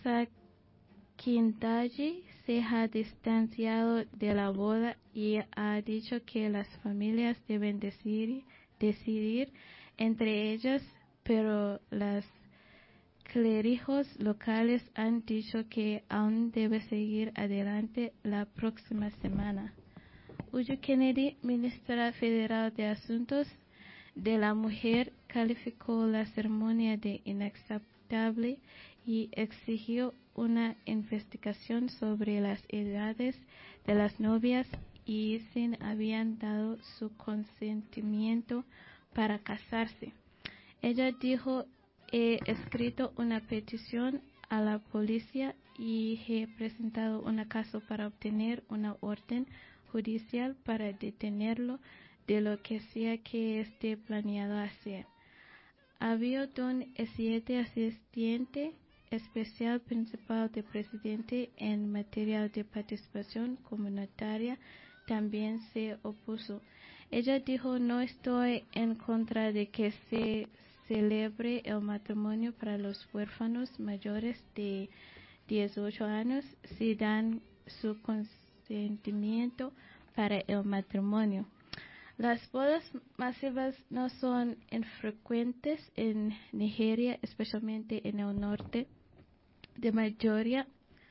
Sakindaji se ha distanciado de la boda y ha dicho que las familias deben decidir, decidir entre ellas, pero las clérigos locales han dicho que aún debe seguir adelante la próxima semana. Uju Kennedy, ministra federal de Asuntos de la Mujer, calificó la ceremonia de inaceptable y exigió una investigación sobre las edades de las novias y si habían dado su consentimiento para casarse. Ella dijo: he escrito una petición a la policía y he presentado un caso para obtener una orden judicial para detenerlo de lo que sea que esté planeado hacer. Abiodun siete asistente especial principal del presidente en materia de participación comunitaria, también se opuso. Ella dijo: no estoy en contra de que se celebre el matrimonio para los huérfanos mayores de dieciocho años si dan su consentimiento para el matrimonio. Las bodas masivas no son infrecuentes en Nigeria, especialmente en el norte, de mayoría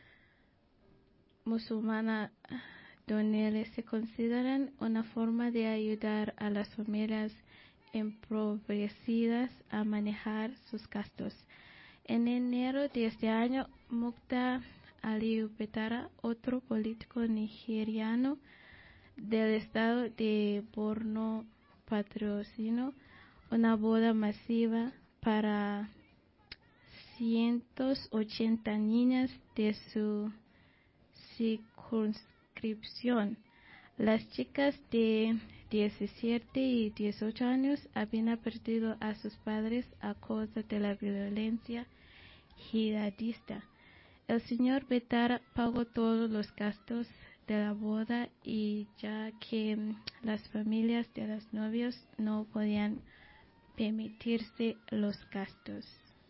musulmana, donde se consideran una forma de ayudar a las familias empobrecidas a manejar sus gastos. En enero de este año, Mukta Aliyu Petara, otro político nigeriano del estado de Borno, patrocinó una boda masiva para ciento ochenta niñas de su circunscripción. Las chicas de diecisiete y dieciocho años habían perdido a sus padres a causa de la violencia jihadista. El señor Betar pagó todos los gastos de la boda y ya que las familias de los novios no podían permitirse los gastos.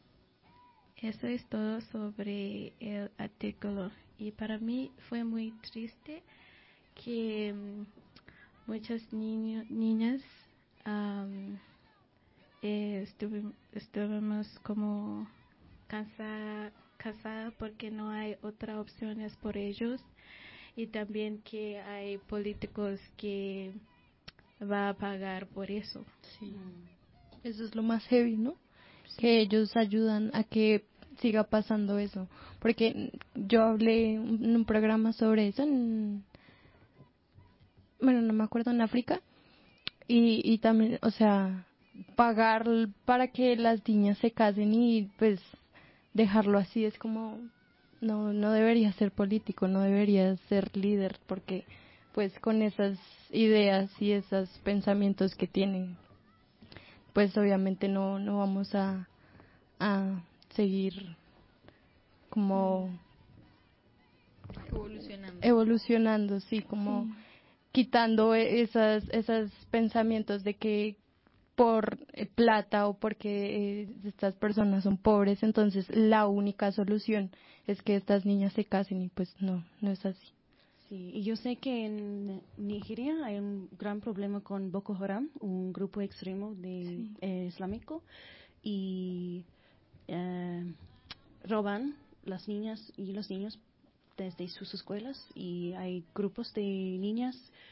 Eso es todo sobre el artículo y para mí fue muy triste que muchas niño, niñas um, eh, estuve, estuvimos como cansadas casada porque no hay otras opciones por ellos y también que hay políticos que va a pagar por eso. Sí. Eso es lo más heavy, ¿no? Sí. Que ellos ayudan a que siga pasando eso, porque yo hablé en un programa sobre eso en, bueno, no me acuerdo, en África y, y también, o sea, pagar para que las niñas se casen y pues dejarlo así es como no no debería ser político, no debería ser líder, porque pues con esas ideas y esos pensamientos que tienen pues obviamente no no vamos a a seguir como evolucionando evolucionando sí como sí. Quitando esas esos pensamientos de que por plata o porque eh, estas personas son pobres, entonces la única solución es que estas niñas se casen y pues no, no es así. Sí, y yo sé que en Nigeria hay un gran problema con Boko Haram, un grupo extremo de sí. eh, islámico, y eh, roban las niñas y los niños desde sus escuelas, y hay grupos de niñas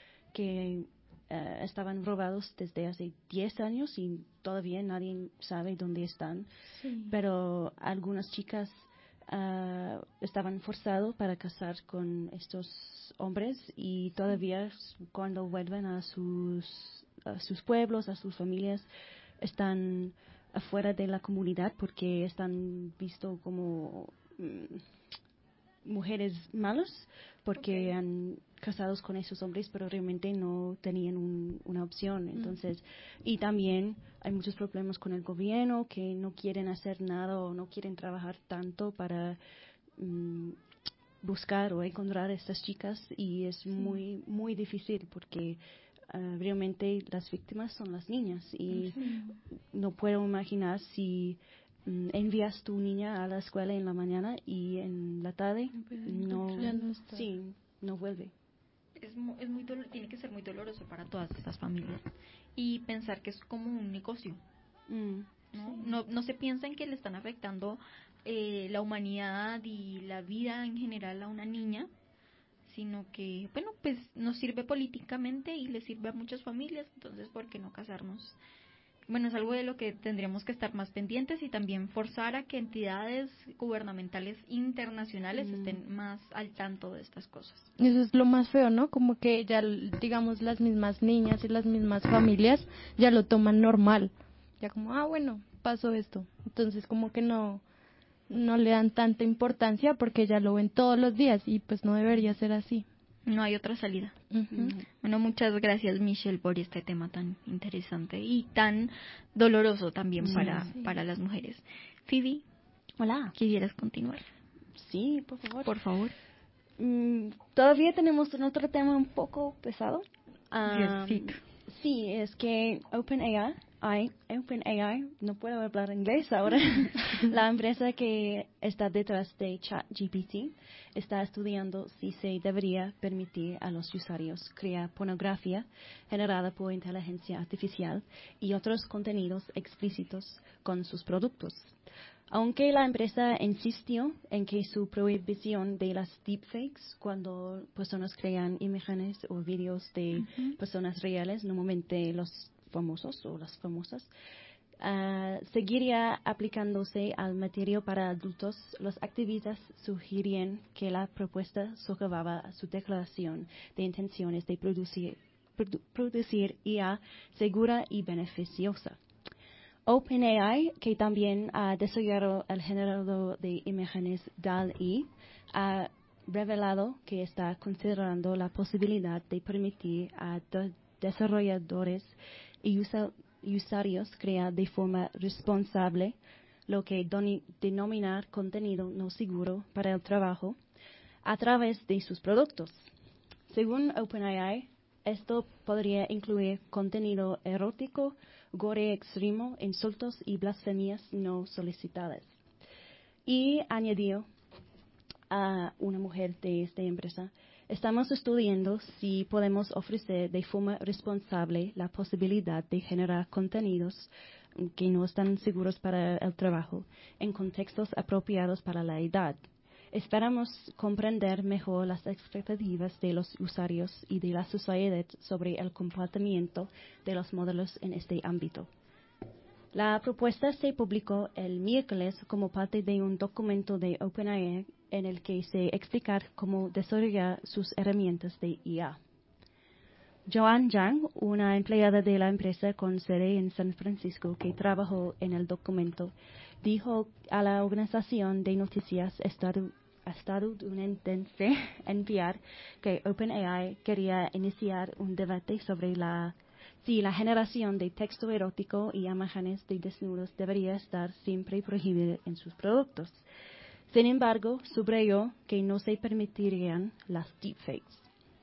que Uh, estaban robados desde hace diez años y todavía nadie sabe dónde están. Sí. Pero algunas chicas uh, estaban forzadas para casar con estos hombres y todavía cuando vuelven a sus, a sus pueblos, a sus familias, están afuera de la comunidad porque están vistos como um, mujeres malas porque okay. han casados con esos hombres pero realmente no tenían un, una opción. Entonces mm. y también hay muchos problemas con el gobierno que no quieren hacer nada o no quieren trabajar tanto para um, buscar o encontrar a estas chicas y es sí. muy muy difícil porque uh, realmente las víctimas son las niñas y sí. no puedo imaginar si envías tu niña a la escuela en la mañana y en la tarde no, no sí, no vuelve. Es muy, es muy dolor, tiene que ser muy doloroso para todas estas familias y pensar que es como un negocio. Mm, ¿no? Sí. No, no se piensa en que le están afectando eh, la humanidad y la vida en general a una niña, sino que, bueno, pues nos sirve políticamente y le sirve a muchas familias, entonces ¿por qué no casarnos? Bueno, es algo de lo que tendríamos que estar más pendientes y también forzar a que entidades gubernamentales internacionales mm. estén más al tanto de estas cosas. Eso es lo más feo, ¿no? Como que ya, digamos, las mismas niñas y las mismas familias ya lo toman normal. Ya como, ah, bueno, pasó esto. Entonces como que no, no le dan tanta importancia porque ya lo ven todos los días y pues no debería ser así. No hay otra salida. Uh-huh. Bueno, muchas gracias, Michelle, por este tema tan interesante y tan doloroso también sí, para, sí. para las mujeres. Phoebe, hola. ¿Quisieras continuar? Sí, por favor. Por favor. Mm, Todavía tenemos otro tema un poco pesado. Um, sí. sí, es que OpenAI, I, OpenAI, no puedo hablar inglés ahora, la empresa que está detrás de ChatGPT está estudiando si se debería permitir a los usuarios crear pornografía generada por inteligencia artificial y otros contenidos explícitos con sus productos. Aunque la empresa insistió en que su prohibición de las deepfakes, cuando personas crean imágenes o vídeos de uh-huh. personas reales, normalmente los famosos o las famosas, uh, seguiría aplicándose al material para adultos, los activistas sugirían que la propuesta socavaba su declaración de intenciones de producir, produ- producir I A segura y beneficiosa. OpenAI, que también ha desarrollado el generador de imágenes D A L L-E, ha revelado que está considerando la posibilidad de permitir a de- desarrolladores y usa- usuarios crear de forma responsable lo que doni- denominar contenido no seguro para el trabajo a través de sus productos. Según OpenAI, esto podría incluir contenido erótico, gore extremo, insultos y blasfemias no solicitadas. Y añadió a una mujer de esta empresa, estamos estudiando si podemos ofrecer de forma responsable la posibilidad de generar contenidos que no están seguros para el trabajo en contextos apropiados para la edad. Esperamos comprender mejor las expectativas de los usuarios y de la sociedad sobre el comportamiento de los modelos en este ámbito. La propuesta se publicó el miércoles como parte de un documento de OpenAI en el que se explica cómo desarrollar sus herramientas de I A. Joan Zhang, una empleada de la empresa con sede en San Francisco que trabajó en el documento, dijo a la organización de noticias estadu- estadounidense N P R que OpenAI quería iniciar un debate sobre la si la generación de texto erótico y imágenes de desnudos debería estar siempre prohibida en sus productos. Sin embargo, subrayó que no se permitirían las deepfakes.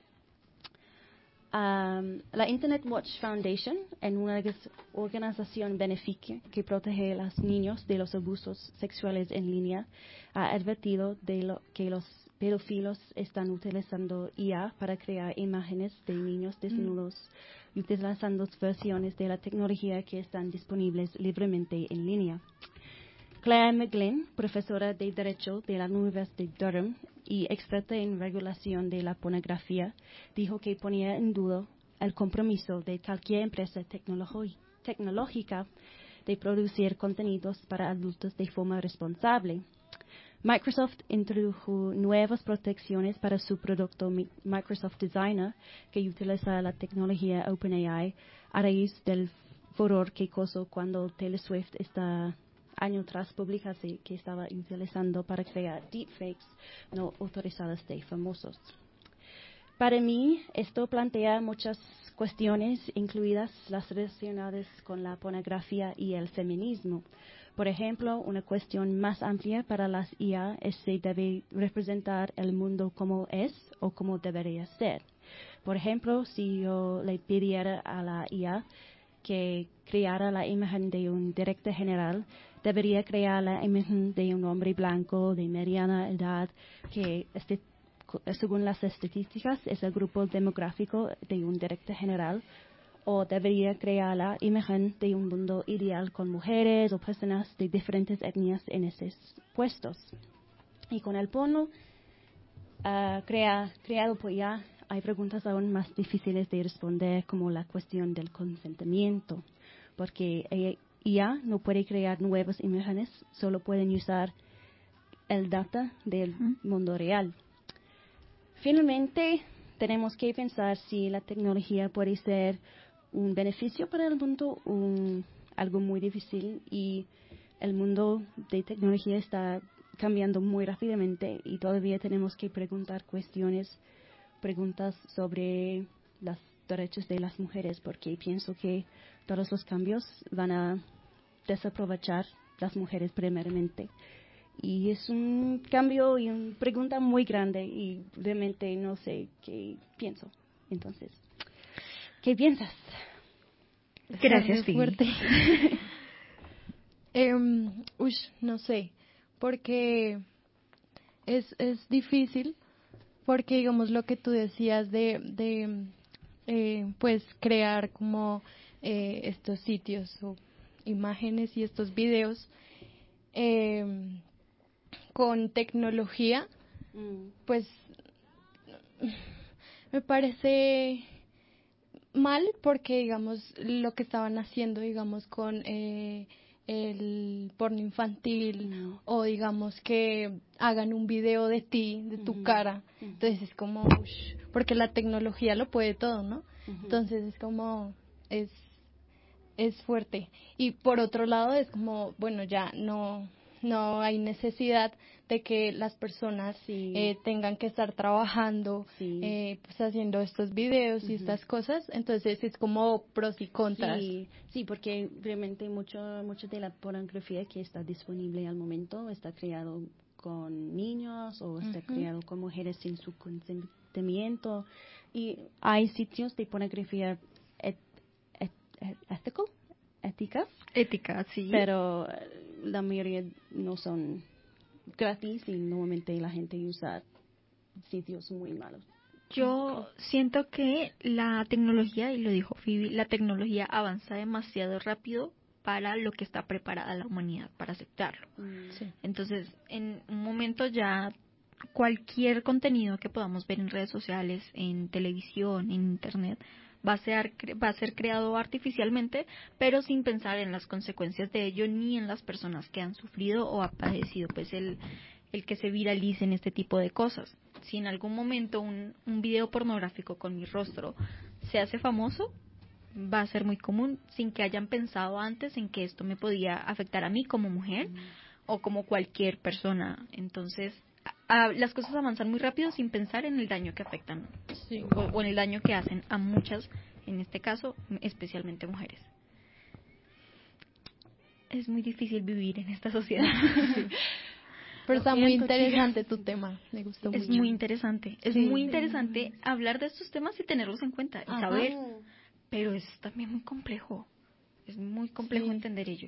Um, la Internet Watch Foundation, en una organización benéfica que protege a los niños de los abusos sexuales en línea, ha advertido de lo que los pedófilos están utilizando I A para crear imágenes de niños desnudos y utilizando versiones de la tecnología que están disponibles libremente en línea. Claire McGlynn, profesora de Derecho de la Universidad de Durham y experta en regulación de la pornografía, dijo que ponía en duda el compromiso de cualquier empresa tecnolo- tecnológica de producir contenidos para adultos de forma responsable. Microsoft introdujo nuevas protecciones para su producto Microsoft Designer, que utiliza la tecnología OpenAI a raíz del furor que causó cuando Taylor Swift está año tras publicarse que estaba utilizando para crear deepfakes no autorizadas de famosos. Para mí, esto plantea muchas cuestiones, incluidas las relacionadas con la pornografía y el feminismo. Por ejemplo, una cuestión más amplia para las I A es si debe representar el mundo como es o como debería ser. Por ejemplo, si yo le pidiera a la I A que creara la imagen de un director general, debería crear la imagen de un hombre blanco de mediana edad que, este, según las estadísticas, es el grupo demográfico de un director general, o debería crear la imagen de un mundo ideal con mujeres o personas de diferentes etnias en esos puestos. Y con el porno uh, crea, creado por I A, hay preguntas aún más difíciles de responder, como la cuestión del consentimiento, porque I A no puede crear nuevas imágenes, solo pueden usar el data del mundo real. Finalmente, tenemos que pensar si la tecnología puede ser un beneficio para el mundo o un, algo muy difícil, y el mundo de tecnología está cambiando muy rápidamente y todavía tenemos que preguntar cuestiones, preguntas sobre los derechos de las mujeres, porque pienso que todos los cambios van a desaprovechar las mujeres primeramente. Y es un cambio y una pregunta muy grande y realmente no sé qué pienso. Entonces, ¿qué piensas? Gracias, fuerte. eh, uy, no sé, porque es, es difícil, porque digamos lo que tú decías de, de eh, pues crear como eh, estos sitios o imágenes y estos videos eh, con tecnología, mm. pues me parece mal, porque digamos lo que estaban haciendo digamos con eh, el porno infantil, mm. o digamos que hagan un video de ti, de tu mm. cara, mm. entonces es como ush, porque la tecnología lo puede todo, ¿no? Mm-hmm. Entonces es como es es fuerte. Y por otro lado es como, bueno, ya no no hay necesidad de que las personas Sí. eh, tengan que estar trabajando, Sí. eh, pues haciendo estos videos y Ujú. estas cosas. Entonces es como pros y contras. Sí, sí, porque realmente mucho, mucho de la pornografía que está disponible al momento está creado con niños o está Ujú. creado con mujeres sin su consentimiento. Y hay sitios de pornografía et, et, et, ethical, ética, Ética, sí. pero eh, la mayoría no son gratis y normalmente la gente usa sitios muy malos. Yo siento que la tecnología, y lo dijo Phoebe, la tecnología avanza demasiado rápido para lo que está preparada la humanidad para aceptarlo. Sí. Entonces, en un momento ya cualquier contenido que podamos ver en redes sociales, en televisión, en internet, va a ser cre- va a ser creado artificialmente, pero sin pensar en las consecuencias de ello ni en las personas que han sufrido o ha padecido pues el el que se viralicen este tipo de cosas. Si en algún momento un, un video pornográfico con mi rostro se hace famoso, va a ser muy común sin que hayan pensado antes en que esto me podía afectar a mí como mujer mm. o como cualquier persona. Entonces, a, a, las cosas avanzan muy rápido sin pensar en el daño que afectan sí. o, o en el daño que hacen a muchas, en este caso, especialmente mujeres. Es muy difícil vivir en esta sociedad. Sí. Pero está muy interesante tu tema, me gustó es mucho. muy interesante, es sí. muy interesante hablar de estos temas y tenerlos en cuenta y Ajá. saber, pero es también muy complejo, es muy complejo sí. entender ello.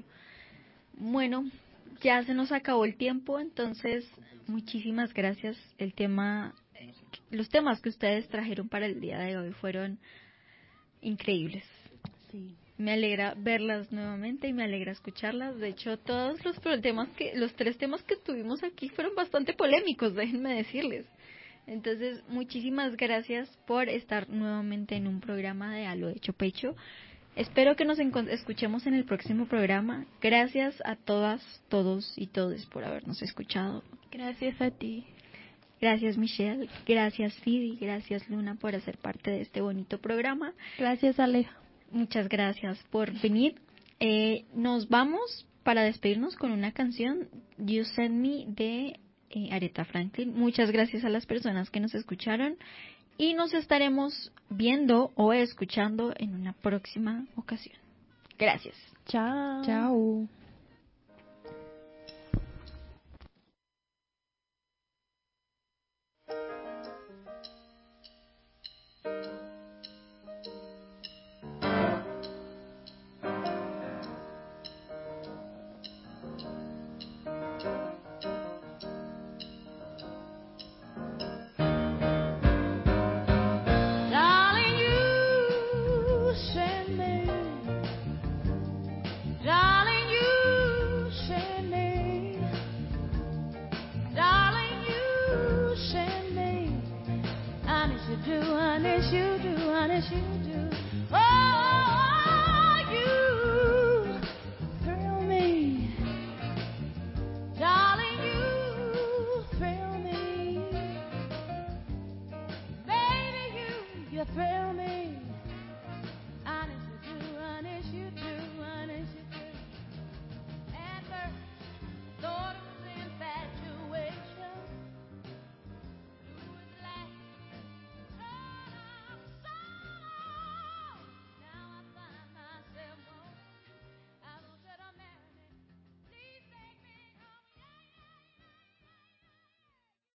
Bueno, ya se nos acabó el tiempo, entonces muchísimas gracias. El tema, los temas que ustedes trajeron para el día de hoy fueron increíbles. Sí. Me alegra verlas nuevamente y me alegra escucharlas. De hecho, todos los temas que, los tres temas que tuvimos aquí fueron bastante polémicos, déjenme decirles. Entonces, muchísimas gracias por estar nuevamente en un programa de A lo Hecho Pecho. Espero que nos escuchemos en el próximo programa. Gracias a todas, todos y todes por habernos escuchado. Gracias a ti. Gracias, Michelle. Gracias, Phoebe. Gracias, Luna, por hacer parte de este bonito programa. Gracias, Ale. Muchas gracias por venir. Eh, nos vamos para despedirnos con una canción, You Send Me, de eh, Aretha Franklin. Muchas gracias a las personas que nos escucharon y nos estaremos viendo o escuchando en una próxima ocasión. Gracias. Chao. Chao. Thrill